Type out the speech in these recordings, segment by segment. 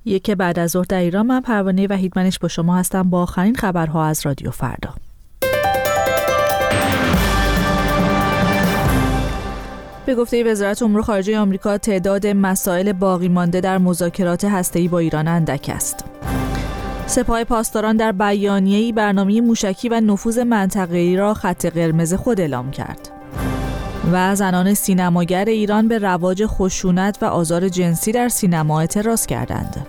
یک بعد از ظهر در ایران. من پروانه وحیدمنش با شما هستم با آخرین خبرها از رادیو فردا. به گفته وزارت امور خارجه آمریکا تعداد مسائل باقی مانده در مذاکرات هسته‌ای با ایران اندک است. سپاه پاسداران در بیانیه‌ای برنامه موشکی و نفوذ منطقه‌ای را خط قرمز خود اعلام کرد. و زنان سینماگر ایران به رواج خشونت و آزار جنسی در سینما اعتراض کردند.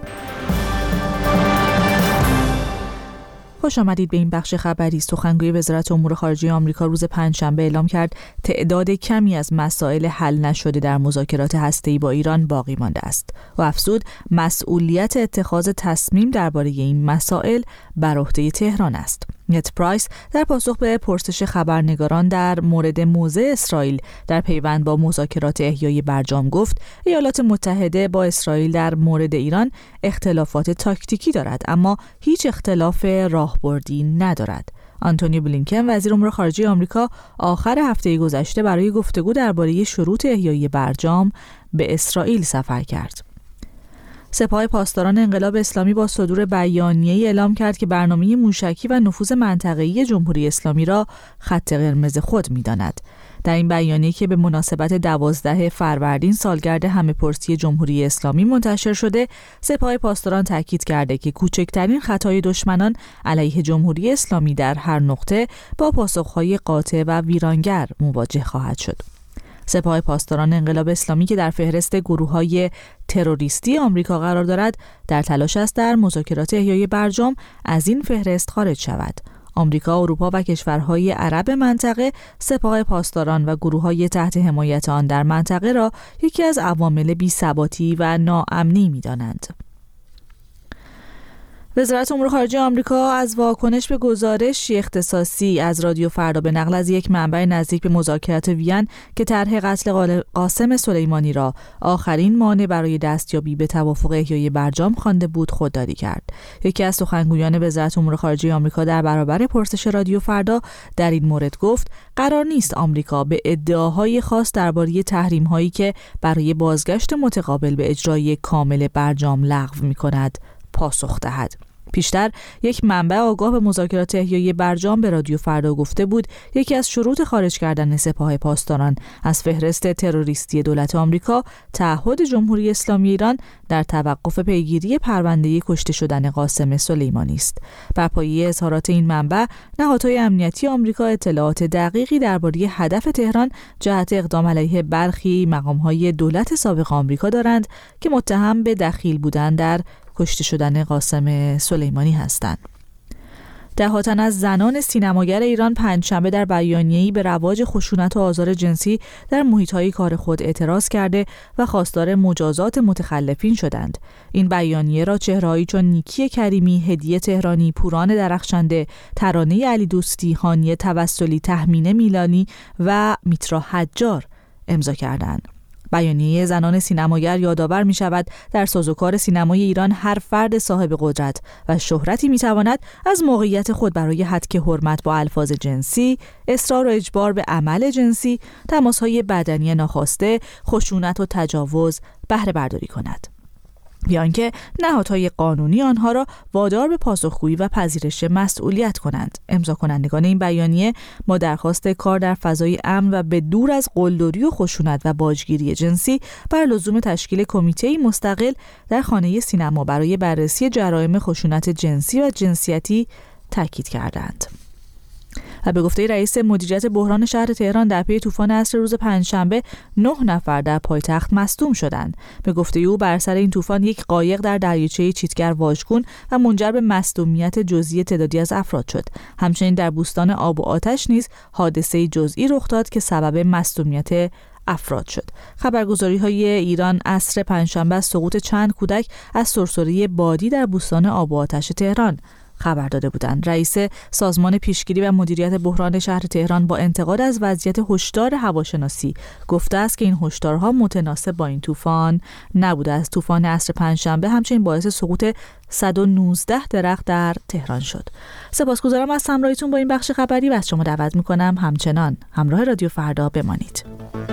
خوش آمدید به این بخش خبری. سخنگوی وزارت امور خارجه آمریکا روز پنجشنبه اعلام کرد تعداد کمی از مسائل حل نشده در مذاکرات هسته‌ای با ایران باقی مانده است و افزود مسئولیت اتخاذ تصمیم درباره این مسائل بر عهده تهران است. نت پرایس در پاسخ به پرسش خبرنگاران در مورد موضع اسرائیل در پیوند با مذاکرات احیای برجام گفت ایالات متحده با اسرائیل در مورد ایران اختلافات تاکتیکی دارد اما هیچ اختلاف راهبردی ندارد. آنتونی بلینکن وزیر امور خارجه آمریکا آخر هفته گذشته برای گفتگو درباره شروط احیای برجام به اسرائیل سفر کرد. سپاه پاسداران انقلاب اسلامی با صدور بیانیه‌ای اعلام کرد که برنامه موشکی و نفوذ منطقه‌ای جمهوری اسلامی را خط قرمز خود می‌داند. در این بیانیه که به مناسبت 12 فروردین سالگرد همه‌پرسی جمهوری اسلامی منتشر شده، سپاه پاسداران تاکید کرده که کوچکترین خطای دشمنان علیه جمهوری اسلامی در هر نقطه با پاسخ‌های قاطع و ویرانگر مواجه خواهد شد. سپاه پاسداران انقلاب اسلامی که در فهرست گروه‌های تروریستی آمریکا قرار دارد، در تلاش است در مذاکرات احیای برجام از این فهرست خارج شود. آمریکا، اروپا و کشورهای عرب منطقه سپاه پاسداران و گروه‌های تحت حمایت آن در منطقه را یکی از عوامل بی‌ثباتی و ناامنی می‌دانند. وزارت امور خارجه آمریکا از واکنش به گزارشی اختصاصی از رادیو فردا به نقل از یک منبع نزدیک به مذاکرات وین که طرح قتل قاسم سلیمانی را آخرین مانع برای دستیابی به توافق احیای برجام خوانده بود خودداری کرد. یکی از سخنگویان وزارت امور خارجه آمریکا در برابر پرسش رادیو فردا در این مورد گفت قرار نیست آمریکا به ادعاهای خاص درباره تحریم‌هایی که برای بازگشت متقابل به اجرای کامل برجام لغو می‌کند پاسخ دهد. پیشتر یک منبع آگاه به مذاکرات احیای برجام به رادیو فردا گفته بود یکی از شروط خارج کردن سپاه پاسداران از فهرست تروریستی دولت آمریکا تعهد جمهوری اسلامی ایران در توقف پیگیری پرونده کشته شدن قاسم سلیمانی است. بر پایه اظهارات این منبع، نهادهای امنیتی آمریکا اطلاعات دقیقی درباره هدف تهران جهت اقدام علیه برخی مقام‌های دولت سابق آمریکا دارند که متهم به دخیل بودن در کشته شدن قاسم سلیمانی هستند. ده‌ها تن از زنان سینماگر ایران پنجشنبه در بیانیه‌ای به رواج خشونت و آزار جنسی در محیط‌های کار خود اعتراض کرده و خواستار مجازات متخلفین شدند. این بیانیه را چهره‌هایی چون نیکی کریمی، هدیه تهرانی، پوران درخشنده، ترانه علی دوستی، هانیه توسلی، تهمینه میلانی و میترا حجار امضا کردند. بیانیه زنان سینماگر یادآور می شود در سازوکار سینمای ایران هر فرد صاحب قدرت و شهرتی می تواند از موقعیت خود برای هتک حرمت با الفاظ جنسی، اصرار و اجبار به عمل جنسی، تماس‌های بدنی ناخواسته، خشونت و تجاوز بهره برداری کند. بیان که نهادهای قانونی آنها را وادار به پاسخگویی و پذیرش مسئولیت کنند. امضا کنندگان این بیانیه با درخواست کار در فضای امن و به دور از قلدری و خشونت و باجگیری جنسی بر لزوم تشکیل کمیته‌ای مستقل در خانه سینما برای بررسی جرایم خشونت جنسی و جنسیتی تاکید کردند. و به گفته رئیس مدیریت بحران شهر تهران در پی طوفان عصر روز پنجشنبه 9 نفر در پایتخت مصدوم شدند. به گفته او بر سر این طوفان یک قایق در دریاچه چیتگر واژگون و منجر به مصدومیت جزئی تعدادی از افراد شد. همچنین در بوستان آب و آتش نیز حادثه جزئی رخ داد که سبب مصدومیت افراد شد. خبرگزاری‌های ایران عصر پنجشنبه از سقوط چند کودک از سرسره بادی در بوستان آب و آتش تهران خبر داده بودند. رئیس سازمان پیشگیری و مدیریت بحران شهر تهران با انتقاد از وضعیت هشدار هواشناسی گفته است که این هشدارها متناسب با این طوفان نبوده است. طوفان عصر پنجشنبه همچنین باعث سقوط 119 درخت در تهران شد. سپاسگزارم از همراهیتون با این بخش خبری و از شما دعوت می‌کنم همچنان همراه رادیو فردا بمانید.